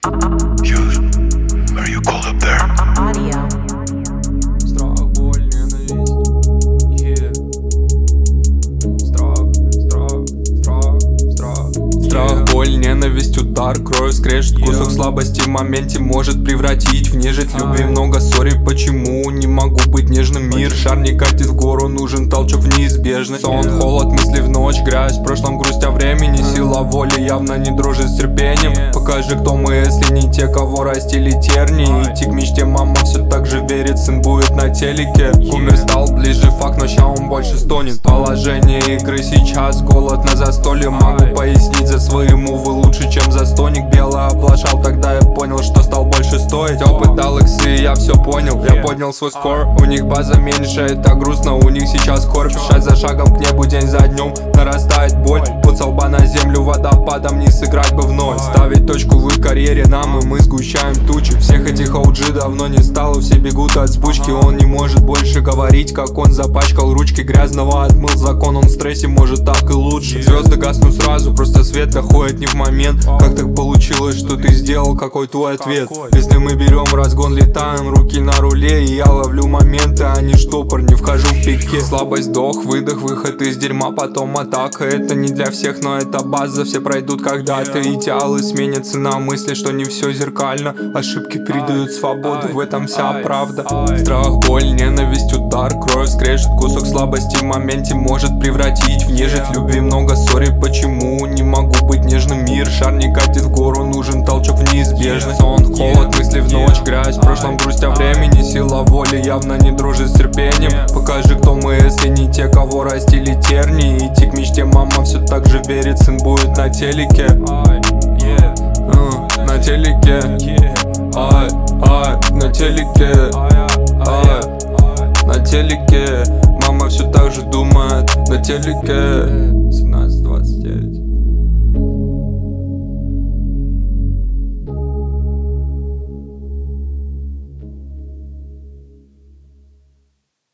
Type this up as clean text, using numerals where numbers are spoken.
Hughes, are you cold up there? Audio. Страх, боль, ненависть. Yeah. Страх, боль, ненависть, удар, кровь скрежет, кусок слабости в моменте может превратить в нежить. Любви много, сори, почему не могу быть нежным? Мир, шар не катит в гору, нужен толчок в неизбежность. Сон, холод, мысли в ночь, грязь, в прошлом грусть о времени. Сила воли явно не дружит с терпением. Покажи, кто мы, если не те, кого растили тернии. Идти к мечте, мама все так же верит, сын будет на телеке. Умер, стал ближе, факт, но ща он больше стонет. Положение игры сейчас, голод на застолье. Могу пояснить за своему, вы лучше, чем застойник. Белый оплошал, тогда я понял, что стал больше стоить. Опыт дал иксы, я все понял, я поднял свой скор. У них база меньше, это грустно, у них сейчас скорбь. Шаг за шагом к небу, день за днем нарастает боль. Пот со лба на землю, водопадом не сыграть бы вновь. Ставить точку в их карьере нам, и мы сгущаем тучи. Всех этих OG давно не стало, все бегут от сбучки. Он не может больше говорить, как он запачкал ручки. Грязного отмыл закон, он в стрессе, может так и лучше. Звезды гаснут сразу, просто свет доходит не в момент. Как так получилось, что ты сделал, какой твой ответ? Если мы берем разгон, летаем, руки на руле, и я ловлю моменты, а не штопор, не вхожу в пике. Слабость, вдох, выдох, выход из дерьма, потом атака. Это не для всех, но это база, все пройдут когда-то. Идеалы сменятся на мысли, что не все зеркально. Ошибки передают свободу, в этом вся правда. Страх, боль, ненависть, удар, кровь скрежет, кусок слабости в моменте может превратить в нежить. Любви много, сори, почему не могу быть нежным? Мир, шар не катит в гору, нужен толчок в неизбежность. Сон, холод, мысли в ночь, грязь, в прошлом грусть о времени. Сила воли явно не дружит с терпением. Покажи, кто мы, если не те, кого растили тернии. Идти к мечте, мама все так же верит, сын будет на телеке. На телеке, на телеке, на телеке. Мама все так же думает, на телеке.